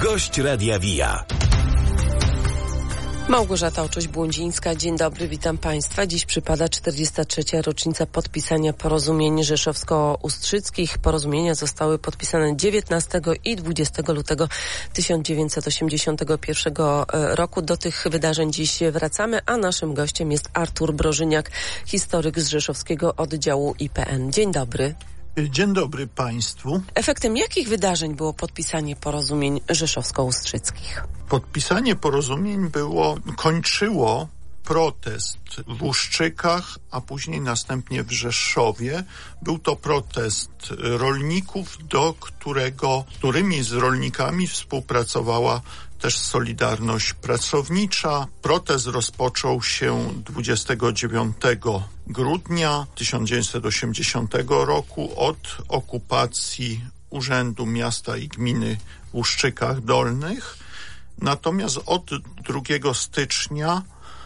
Gość Radia VIA. Małgorzata Oczoś-Błądzińska, dzień dobry, witam Państwa. Dziś przypada 43. rocznica podpisania porozumień rzeszowsko-ustrzyckich. Porozumienia zostały podpisane 19 i 20 lutego 1981 roku. Do tych wydarzeń dziś wracamy, a naszym gościem jest Artur Brożyniak, historyk z rzeszowskiego oddziału IPN. Dzień dobry. Dzień dobry Państwu. Efektem jakich wydarzeń było podpisanie porozumień rzeszowsko-ustrzyckich? Podpisanie porozumień kończyło protest w Uszczykach, a później następnie w Rzeszowie. Był to protest rolników, którymi z rolnikami współpracowała też Solidarność Pracownicza. Protest rozpoczął się 29 grudnia 1980 roku od okupacji Urzędu Miasta i Gminy w Uszczykach Dolnych. Natomiast od 2 stycznia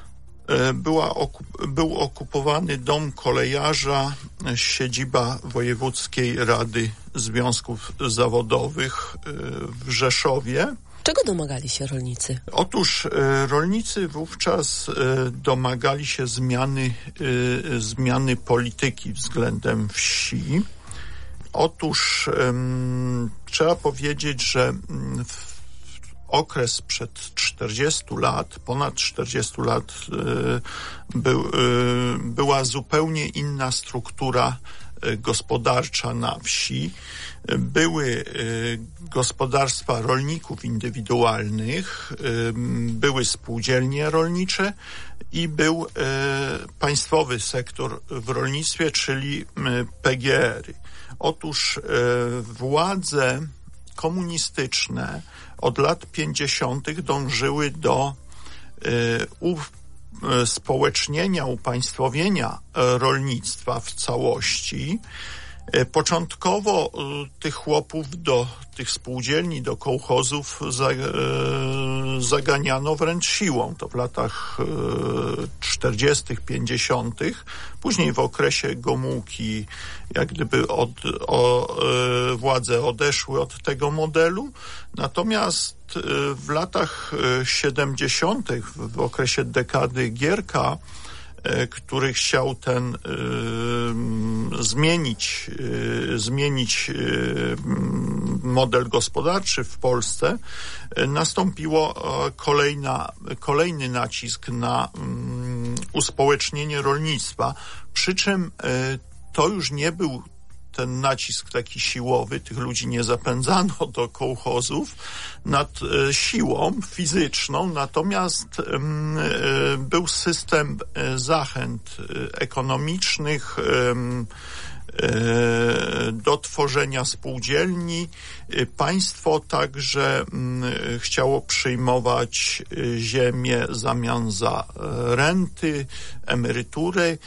był okupowany dom kolejarza, siedziba Wojewódzkiej Rady Związków Zawodowych w Rzeszowie. Czego domagali się rolnicy? Otóż rolnicy wówczas domagali się zmiany polityki względem wsi. Otóż trzeba powiedzieć, że w okres przed 40 lat, ponad 40 lat była zupełnie inna struktura gospodarcza na wsi. Były gospodarstwa rolników indywidualnych, były spółdzielnie rolnicze i był państwowy sektor w rolnictwie, czyli PGR-y. Otóż władze komunistyczne od lat 50. dążyły do uspołecznienia, upaństwowienia rolnictwa w całości. Początkowo tych chłopów do tych spółdzielni, do kołchozów zaganiano wręcz siłą. To w latach 40., 50. Później w okresie Gomułki jak gdyby władze odeszły od tego modelu. Natomiast w latach 70., w okresie dekady Gierka, który chciał zmienić model gospodarczy w Polsce, nastąpiło kolejny nacisk na uspołecznienie rolnictwa, przy czym to już nie był ten nacisk taki siłowy, tych ludzi nie zapędzano do kołchozów nad siłą fizyczną, natomiast był system zachęt ekonomicznych do tworzenia spółdzielni. Państwo także chciało przyjmować ziemię w zamian za renty, emerytury.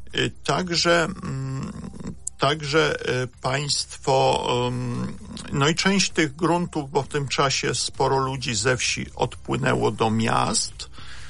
Także państwo, no i część tych gruntów, bo w tym czasie sporo ludzi ze wsi odpłynęło do miast.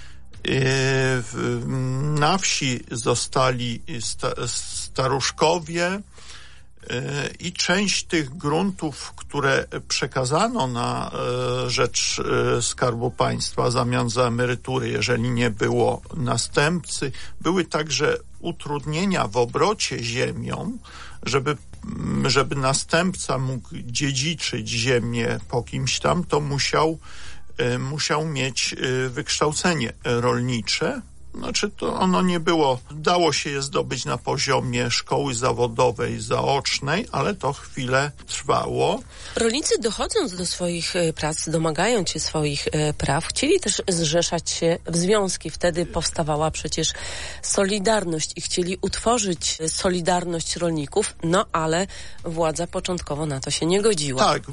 Na wsi zostali staruszkowie i część tych gruntów, które przekazano na rzecz Skarbu Państwa w zamian za emerytury, jeżeli nie było następcy, były także utrudnienia w obrocie ziemią, żeby następca mógł dziedziczyć ziemię po kimś tam, to musiał mieć wykształcenie rolnicze. Znaczy to ono nie było, dało się je zdobyć na poziomie szkoły zawodowej, zaocznej, ale to chwilę trwało. Rolnicy, dochodząc do swoich prac, domagając się swoich praw, chcieli też zrzeszać się w związki. Wtedy powstawała przecież Solidarność i chcieli utworzyć Solidarność Rolników, no ale władza początkowo na to się nie godziła. Tak,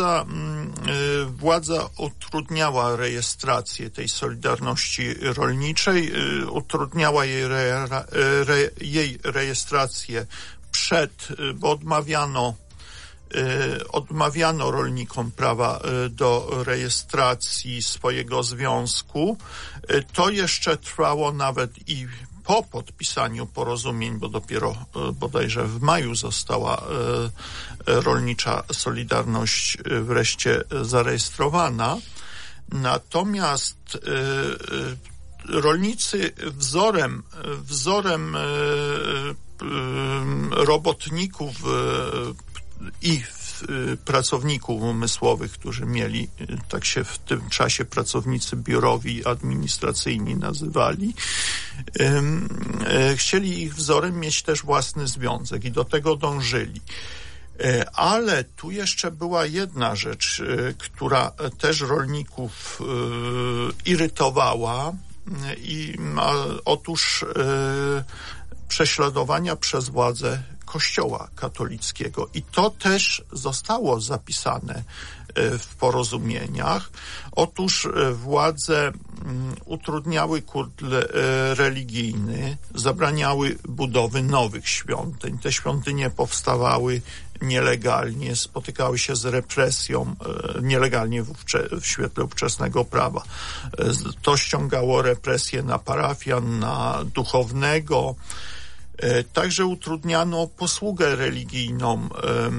władza utrudniała rejestrację tej Solidarności Rolniczej, utrudniała jej rejestrację bo odmawiano rolnikom prawa do rejestracji swojego związku. To jeszcze trwało nawet i po podpisaniu porozumień, bo dopiero bodajże w maju została rolnicza Solidarność wreszcie zarejestrowana. Natomiast rolnicy wzorem robotników i pracowników umysłowych, którzy mieli, tak się w tym czasie pracownicy biurowi, administracyjni nazywali, chcieli ich wzorem mieć też własny związek i do tego dążyli. Ale tu jeszcze była jedna rzecz, która też rolników irytowała, otóż prześladowania przez władze Kościoła katolickiego. I to też zostało zapisane w porozumieniach. Otóż władze utrudniały kult religijny, zabraniały budowy nowych świątyń. Te świątynie powstawały nielegalnie, spotykały się z represją nielegalnie w świetle ówczesnego prawa. To ściągało represje na parafian, na duchownego. Także utrudniano posługę religijną,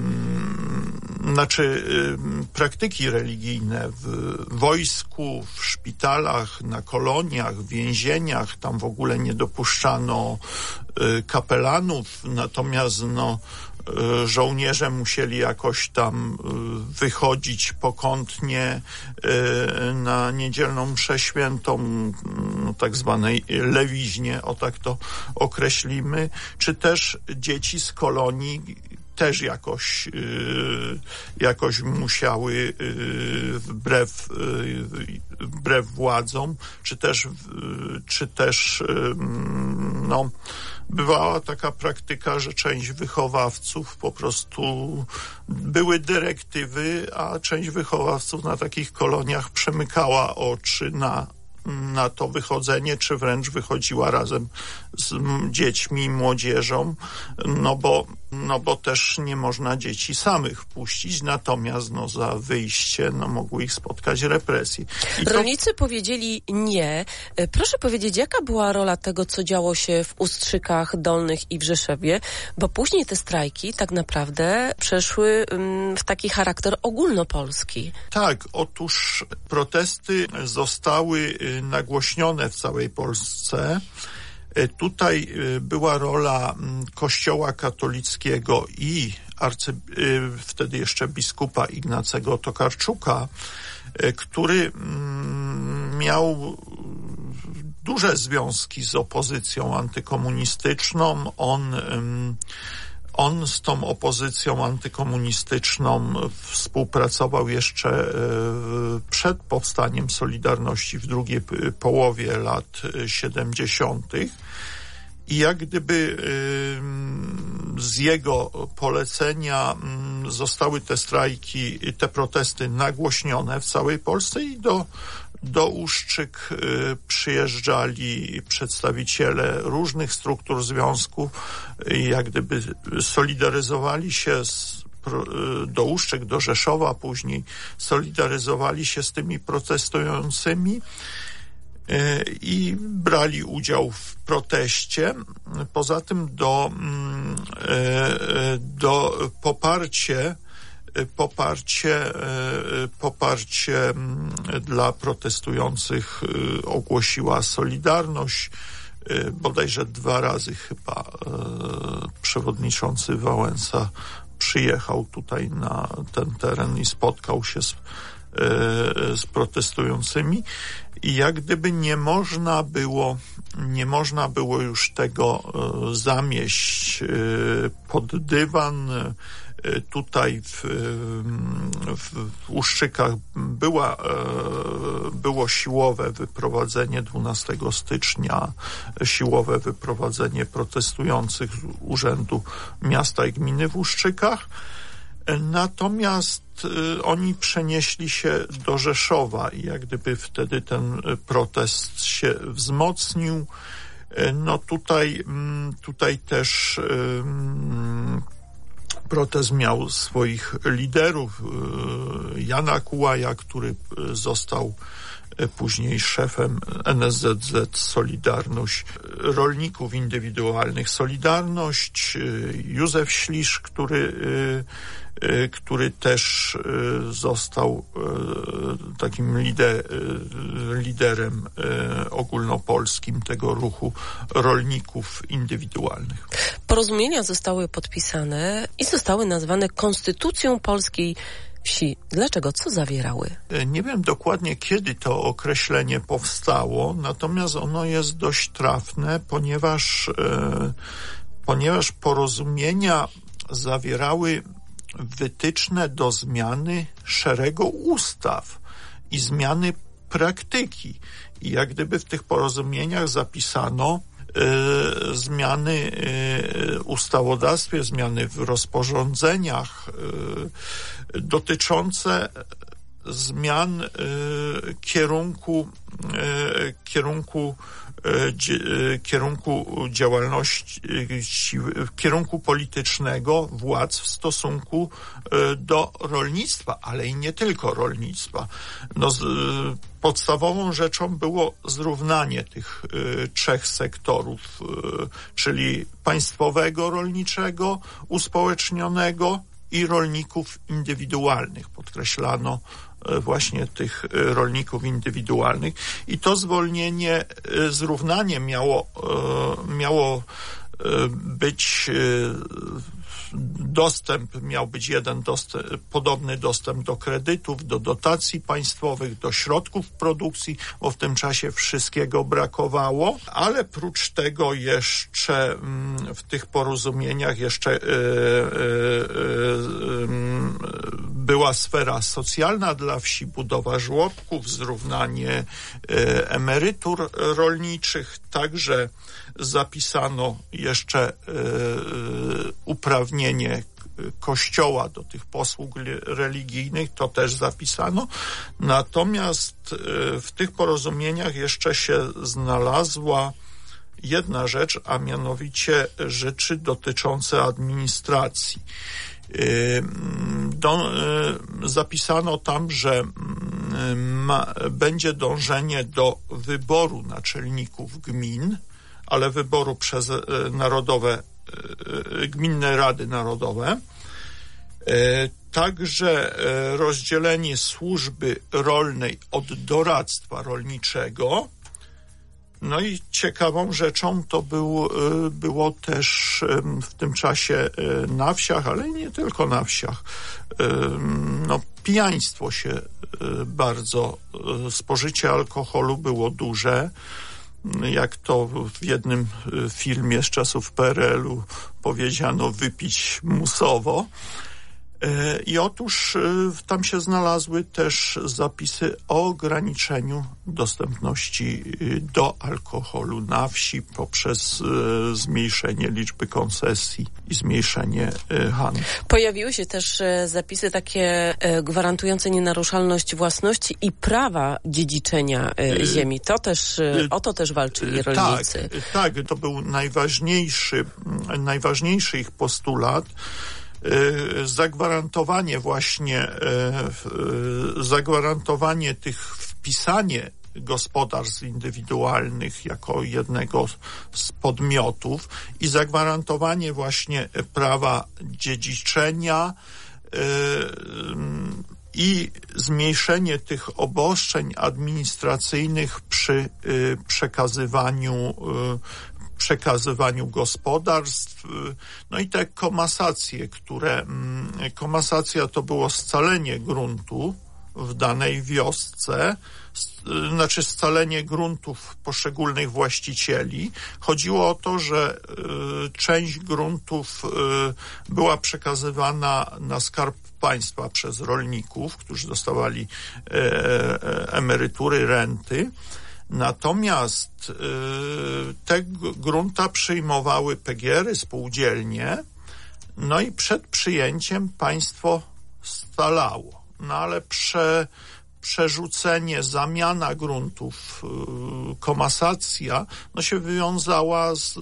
praktyki religijne w wojsku, w szpitalach, na koloniach, w więzieniach. Tam w ogóle nie dopuszczano kapelanów, natomiast żołnierze musieli jakoś tam wychodzić pokątnie na niedzielną mszę świętą, tak zwanej lewiźnie, o tak to określimy, czy też dzieci z kolonii też jakoś musiały wbrew władzom, czy też bywała taka praktyka, że część wychowawców po prostu były dyrektywy, a część wychowawców na takich koloniach przemykała oczy na to wychodzenie, czy wręcz wychodziła razem z dziećmi i młodzieżą, no bo też nie można dzieci samych wpuścić, natomiast za wyjście mogły ich spotkać represje. Rolnicy powiedzieli nie. Proszę powiedzieć, jaka była rola tego, co działo się w Ustrzykach Dolnych i w Rzeszowie, bo później te strajki tak naprawdę przeszły w taki charakter ogólnopolski. Tak, otóż protesty zostały nagłośnione w całej Polsce. Tutaj była rola Kościoła katolickiego i wtedy jeszcze biskupa Ignacego Tokarczuka, który miał duże związki z opozycją antykomunistyczną. On z tą opozycją antykomunistyczną współpracował jeszcze przed powstaniem Solidarności w drugiej połowie lat 70. I jak gdyby z jego polecenia zostały te strajki, te protesty nagłośnione w całej Polsce i do Ustrzyk przyjeżdżali przedstawiciele różnych struktur związków, jak gdyby solidaryzowali się do Ustrzyk, do Rzeszowa, później solidaryzowali się z tymi protestującymi i brali udział w proteście. Poza tym poparcie dla protestujących ogłosiła Solidarność. Bodajże 2 razy chyba przewodniczący Wałęsa przyjechał tutaj na ten teren i spotkał się z protestującymi. I jak gdyby nie można było już tego zamieść pod dywan. Tutaj w Uszczykach było siłowe wyprowadzenie 12 stycznia, siłowe wyprowadzenie protestujących z Urzędu Miasta i Gminy w Uszczykach. Natomiast oni przenieśli się do Rzeszowa i jak gdyby wtedy ten protest się wzmocnił. No tutaj też protest miał swoich liderów. Jana Kułaja, który został później szefem NSZZ Solidarność Rolników Indywidualnych Solidarność, Józef Ślisz, który też został takim liderem ogólnopolskim tego ruchu rolników indywidualnych. Porozumienia zostały podpisane i zostały nazwane Konstytucją Polskiej Wsi. Dlaczego? Co zawierały? Nie wiem dokładnie, kiedy to określenie powstało, natomiast ono jest dość trafne, ponieważ porozumienia zawierały wytyczne do zmiany szeregu ustaw i zmiany praktyki. I jak gdyby w tych porozumieniach zapisano zmiany w ustawodawstwie, zmiany w rozporządzeniach dotyczące zmian kierunku działalności, kierunku politycznego władz w stosunku do rolnictwa, ale i nie tylko rolnictwa. Podstawową rzeczą było zrównanie tych trzech sektorów, czyli państwowego rolniczego, uspołecznionego i rolników indywidualnych. Podkreślano właśnie tych rolników indywidualnych i to zrównanie miało być miał być podobny dostęp do kredytów, do dotacji państwowych, do środków produkcji, bo w tym czasie wszystkiego brakowało, ale prócz tego jeszcze w tych porozumieniach jeszcze była sfera socjalna dla wsi, budowa żłobków, zrównanie emerytur rolniczych, także zapisano jeszcze uprawnienie Kościoła do tych posług religijnych, to też zapisano. Natomiast w tych porozumieniach jeszcze się znalazła jedna rzecz, a mianowicie rzeczy dotyczące administracji. Zapisano tam, że będzie dążenie do wyboru naczelników gmin, ale wyboru przez gminne rady narodowe, także rozdzielenie służby rolnej od doradztwa rolniczego. No i ciekawą rzeczą to było też w tym czasie na wsiach, ale nie tylko na wsiach. Pijaństwo się bardzo, spożycie alkoholu było duże. Jak to w jednym filmie z czasów PRL-u powiedziano, wypić musowo. I otóż tam się znalazły też zapisy o ograniczeniu dostępności do alkoholu na wsi poprzez zmniejszenie liczby koncesji i zmniejszenie handlu. Pojawiły się też zapisy takie gwarantujące nienaruszalność własności i prawa dziedziczenia ziemi. O to też walczyli rolnicy. Tak, to był najważniejszy ich postulat. Zagwarantowanie wpisanie gospodarstw indywidualnych jako jednego z podmiotów i zagwarantowanie właśnie prawa dziedziczenia i zmniejszenie tych obostrzeń administracyjnych przy przekazywaniu gospodarstw, no i te komasacje, komasacja to było scalenie gruntu w danej wiosce, znaczy scalenie gruntów poszczególnych właścicieli. Chodziło o to, że część gruntów była przekazywana na Skarb Państwa przez rolników, którzy dostawali emerytury, renty. Natomiast te grunta przyjmowały PGR-y, spółdzielnie, no i przed przyjęciem państwo scalało. No ale przerzucenie, zamiana gruntów, komasacja, się wywiązała z,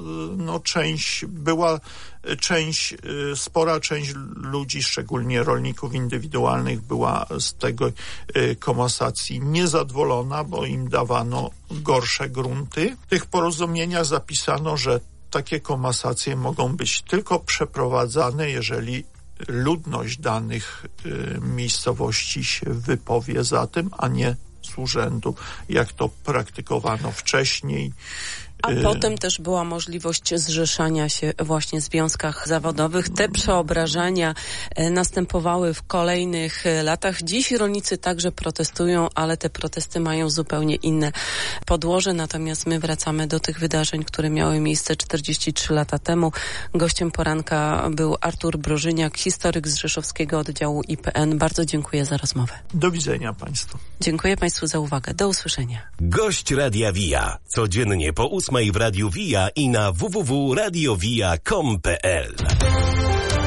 spora część ludzi, szczególnie rolników indywidualnych, była z tego komasacji niezadowolona, bo im dawano gorsze grunty. W tych porozumieniach zapisano, że takie komasacje mogą być tylko przeprowadzane, jeżeli ludność danych miejscowości się wypowie za tym, a nie z urzędu, jak to praktykowano wcześniej. A potem też była możliwość zrzeszania się właśnie w związkach zawodowych. Te przeobrażenia następowały w kolejnych latach. Dziś rolnicy także protestują, ale te protesty mają zupełnie inne podłoże. Natomiast my wracamy do tych wydarzeń, które miały miejsce 43 lata temu. Gościem poranka był Artur Brożyniak, historyk z rzeszowskiego oddziału IPN. Bardzo dziękuję za rozmowę. Do widzenia Państwu. Dziękuję Państwu za uwagę. Do usłyszenia. Gość Radia VIA. Codziennie po 8 w Radiu VIA i na www.radiowia.com.pl.